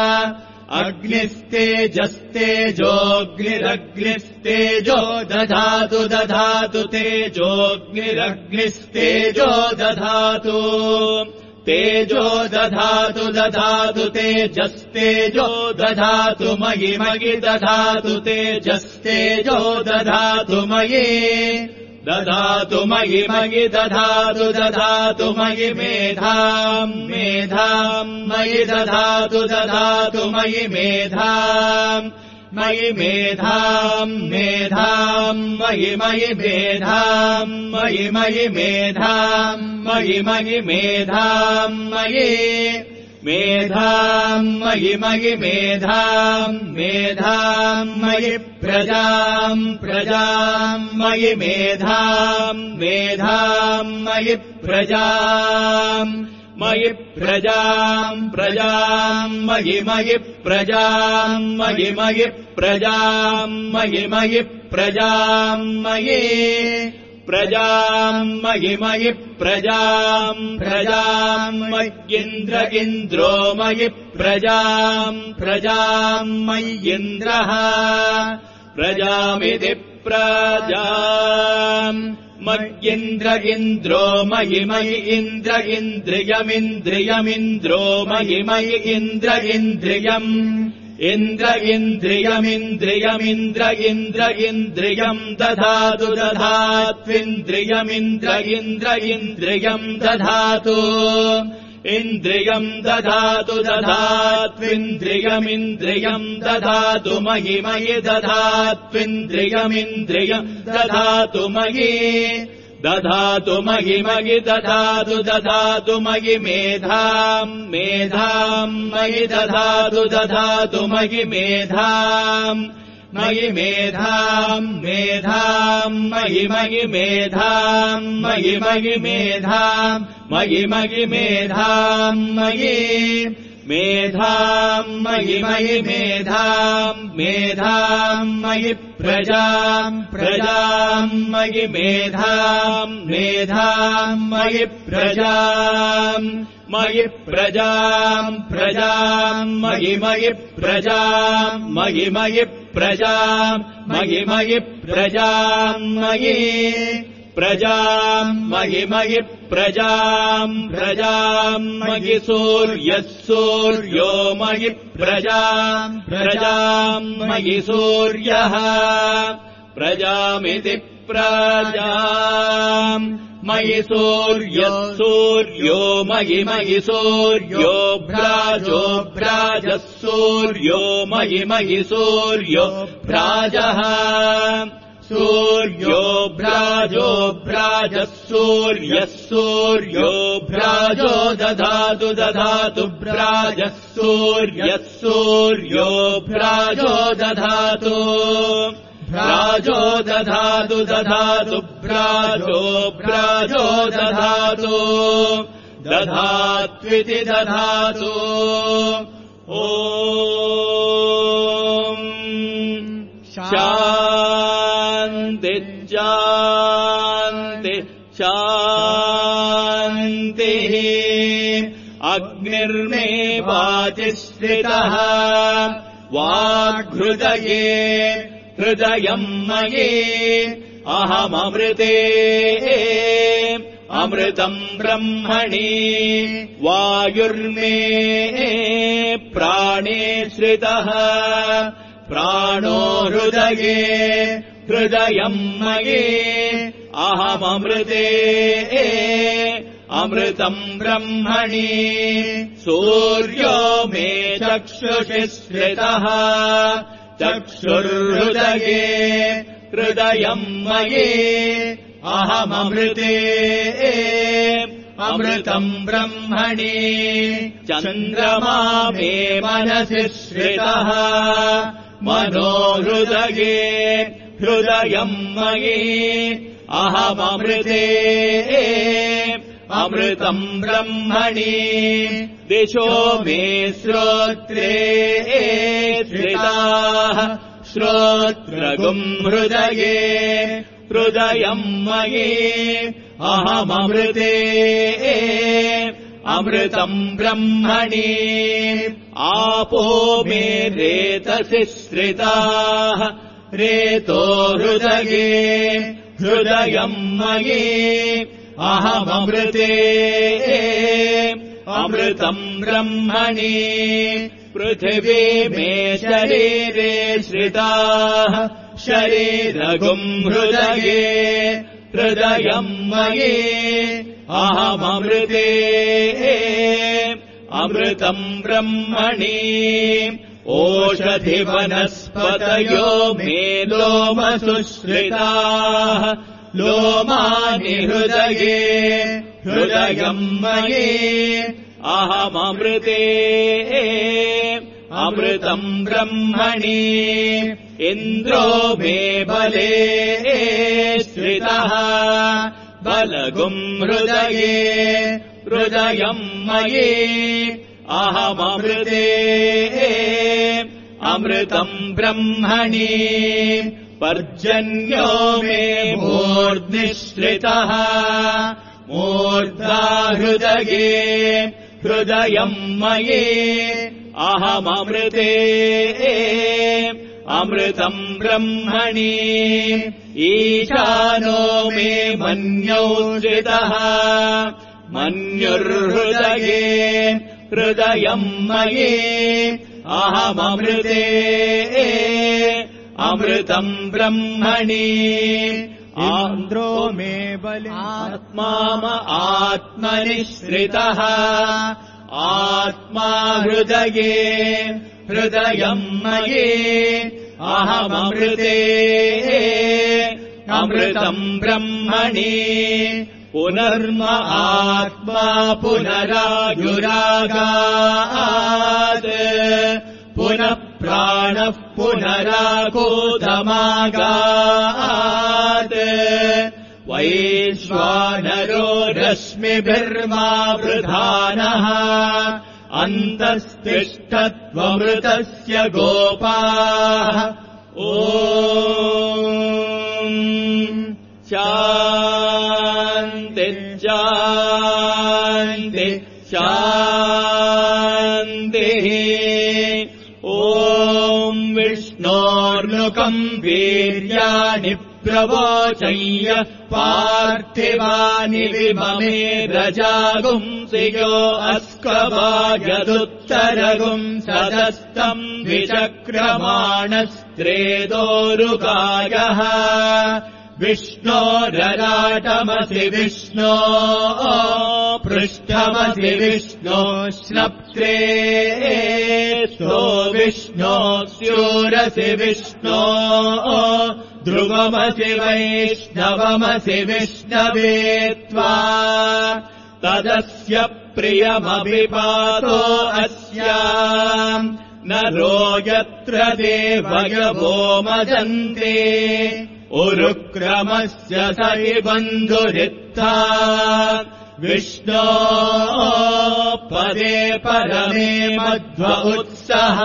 अग्निस्तेजस्तेजोऽग्निरग्निस्तेजो दधातु दधातु तेजोऽग्निरग्निस्तेजो दधातु तेजो दधातु दधातु तेजस्तेजो दधातु मयि मयि दधातु तेजस्तेजो दधातु मयि दधातु मयि मयि दधातु दधातु मयि मेधाम् मेधाम् मयि दधातु दधातु मयि मेधाम् मयि मेधाम् मेधाम् मयि मयि मेधाम् मयि मयि मेधाम् मयि मयि मेधाम् मयि मेधाम् मयि मयि मेधाम् मेधाम् मयि प्रजाम् प्रजाम् मयि मेधाम् मेधाम् मयि प्रजाम् मयि प्रजाम् प्रजाम् मयि मयि प्रजाम् मयि मयि प्रजाम् मयि मयि प्रजाम् मयि प्रजाम् मयि मयि प्रजाम् प्रजाम् मय्यिन्द्र इन्द्रो मयि प्रजाम् प्रजाम् मय्यिन्द्रः प्रजामिति प्रजाम् मय्यिन्द्र इन्द्रो मयि मयि इन्द्र इन्द्रियमिन्द्रियमिन्द्रो मयि मयि इन्द्र इन्द्रियम् इन्द्र इन्द्रियमिन्द्रियमिन्द्र इन्द्र इन्द्रियम् दधातु दधात्विन्द्रियमिन्द्र इन्द्र इन्द्रियम् दधातु इन्द्रियम् दधातु दधात्विन्द्रियमिन्द्रियम् दधातु मयि मयि दधात्विन्द्रियमिन्द्रियम् दधातु मयि दधातु महि महि दधातु दधातु महि मेधाम् मेधाम् मयि दधातु दधातु महि मेधाम् मयि मेधाम् मेधाम् मयि मयि मेधाम् मयि मयि मेधाम् मयि मयि मेधाम् मयि मेधाम् मयि मयि मेधाम् मेधाम् मयि प्रजाम् प्रजाम् मयि मेधाम् मेधाम् मयि प्रजाम् मयि प्रजाम् प्रजाम् मयि मयि प्रजाम् मयि मयि प्रजाम् मयि मयि प्रजाम् मयि प्रजाम् मयि मयि प्रजाम् प्रजाम् मयि सूर्यः सूर्यो मयि प्रजाम् प्रजाम् मयि सूर्यः प्रजामिति प्रजाम् मयि सूर्यः सूर्यो मयि मयि सूर्यो भ्राजो भ्राजः सूर्यो मयि मयि सूर्यो भ्राजः सूर्यो भ्राजो भ्राजः सूर्यः सूर्यो भ्राजो दधातु दधातु भ्राजः सूर्यः सूर्यो भ्राजो दधातु भ्राजो दधातु दधातु भ्राजो भ्राजो दधातु दधात्विति दधातु ॐ शान्ति शान्ति शान्तिः अग्निर्मे वाचिश्रितः वाग्हृदये हृदयम् मयि अहममृते अमृतम् ब्रह्मणि वायुर्मे प्राणे श्रितः प्राणो हृदये हृदयम् मयि अहममृते अमृतम् ब्रह्मणि सूर्यो मे चक्षुषि श्रितः चक्षुर्हृदये हृदयम् मयि अहममृते अमृतम् ब्रह्मणि चन्द्रमा मे मनसि श्रितः मनो हृदये हृदयम् मयि अहममृते अमृतम् ब्रह्मणि दिशो मे श्रोत्रे श्रिताः श्रोत्रगुम् हृदये हृदयम् मयि अहममृते अमृतम् ब्रह्मणि आपो मे रेतसि श्रिताः रेतो हृदये हृदयम् मयि अहममृते अमृतम् ब्रह्मणि पृथिवी मे शरीरे श्रिताः शरीरगुम् हृदये हृदयम् मयि अहममृते अमृतम् ब्रह्मणि ओषधिवनस्पतयो मे लोमसुश्रिताः लोमानि हृदये हृदयम् मयि अहममृते अमृतम् ब्रह्मणि इन्द्रो मे बले श्रितः बलगुम् हृदये हृदयम् मयि अहममृते अमृतम् ब्रह्मणि पर्जन्यो मे मूर्ध्निश्रितः मूर्धा हृदये हृदयम् मयि अहममृते अमृतम् ब्रह्मणि ईशानो मे मन्यौ श्रितः मन्युर्हृदये हृदयम् मयि अहममृते अमृतम् ब्रह्मणि आन्द्रो मे बले आत्माम आत्मनि श्रितः आत्मा हृदये हृदयम् मयि अहममृते अमृतम् ब्रह्मणि पुनर्म आत्मा पुनरायुरागात् पुनः प्राणः पुनराकोधमागात् वैश्वानरो रश्मिभिर्मावृधानः अन्तस्तिष्ठत्वमृतस्य गोपाः ॐ शान्ति शान्ति शान्तिः ॐ विष्णोर्नुकम् वीर्याणि प्रवोचय्य पार्थिवानि विममे रजागुंसियो अस्कवायदुत्तरगुम् सदस्तम् विचक्रमाणस्त्रेदोरुकायः विष्णोरराटमसि विष्णो पृष्ठमसि विष्णो श्नप्त्रे स्तो विष्णो स्यूरसि विष्णो ध्रुवमसि वैष्णवमसि विष्णवे त्वा तदस्य प्रियमभिपातो अस्याम् नरो यत्र देवयवो मदन्ते उरुक्रमस्य स हि बन्धुरित्था विष्णो पदे परमे मध्व उत्सः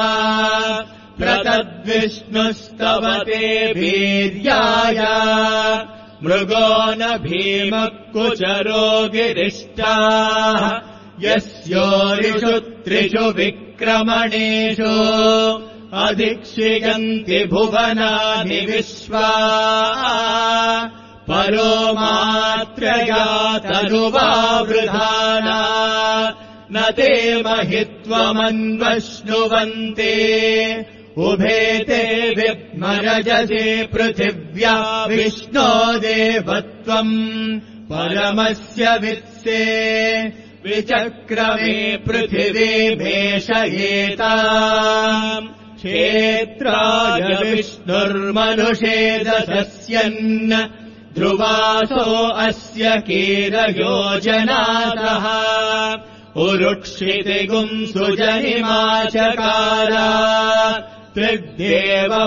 प्रतद्विष्णुस्तवते वीर्याय मृगो न भीमः कुचरो गिरिष्टाः यस्योरिषु त्रिषु विक्रमणेषु अधिक्षिगन्ति भुवनानि विश्वा परो मात्रया तनुवावृधाना न ते महित्वमन्वश्नुवन्ते उभे ते विद्मरजसे पृथिव्या विष्णो देवत्वम् परमस्य वित्से विचक्रमे पृथिवी भेषयेताम् क्षेत्राय विष्णुर्मनुषेदसस्यन् ध्रुवासो अस्य कीरयोजनातः उरुक्षितिगुम् सुजनिमाचकारा त्रिग्देवः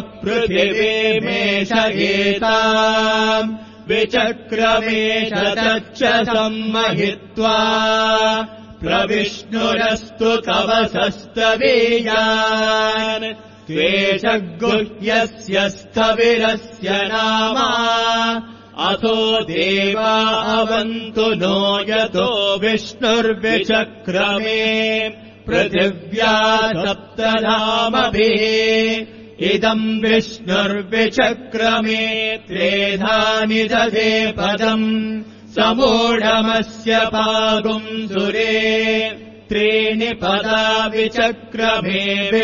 पृथिवीमेषयेताम् विचक्रमेष तच्च सम्महित्वा प्रविष्णुरस्तु तव सस्तवीयान् त्वेष गुह्यस्य स्थविरस्य नामा अथो देवा अवन्तु नो यतो विष्णुर्विचक्रमे पृथिव्या सप्तधामभिः इदम् विष्णुर्विचक्रमे त्रेधानि दधे पदम् समूढमस्य पागुम् सुरे त्रीणि पदा विचक्रमे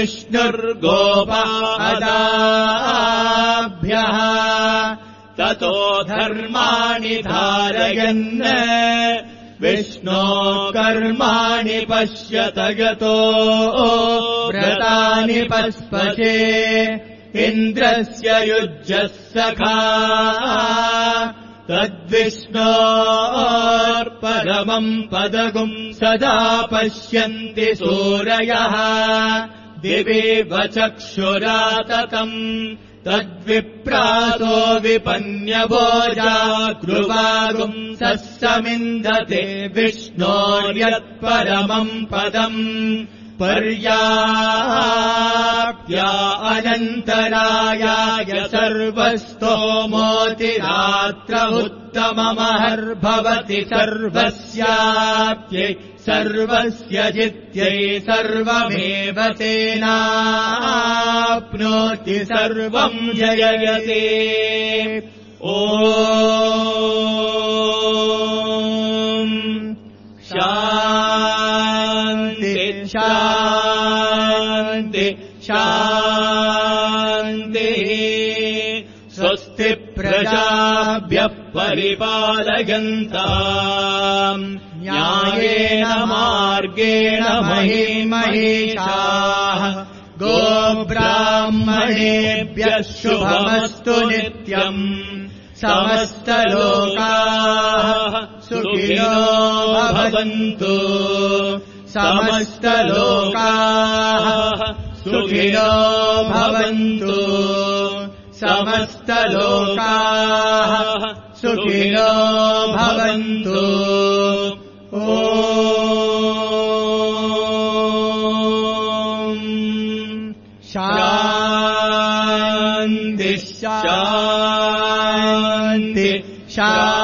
विष्णुर्गोपादाभ्यः ततो धर्माणि धारयन् विष्णो कर्माणि पश्यत यतो व्रतानि पस्पशे इन्द्रस्य युज्यः सखा तद्विष्णोर्परमम् पदगुम् सदा पश्यन्ति सूरयः दिवि वचक्षुराततम् तद्विप्रासो विपन्यवोजागृवागुम् सस्समिन्दते विष्णोर्यत्परमम् पदम् पर्याप्त्या अनन्तरायाय सर्वस्तोमोतिरात्र उत्तममहर्भवति सर्वस्याप्यै सर्वस्य जित्यै सर्वमेव तेनाप्नोति सर्वम् जययते ॐ शान्ति शान्ति शान्तिः स्वस्ति प्रजाभ्यः परिपालयन्ताम् न्यायेन मार्गेण महीमहीषाः गोब्राह्मणेभ्यः शुभमस्तु नित्यम् समस्तलोकाः सुखिनो भवन्तु समस्तलोकाः सुखिनो भवन्तु समस्तलोकाः सुखिनो भवन्तु ॐ शान्ति शान्ति शान्ति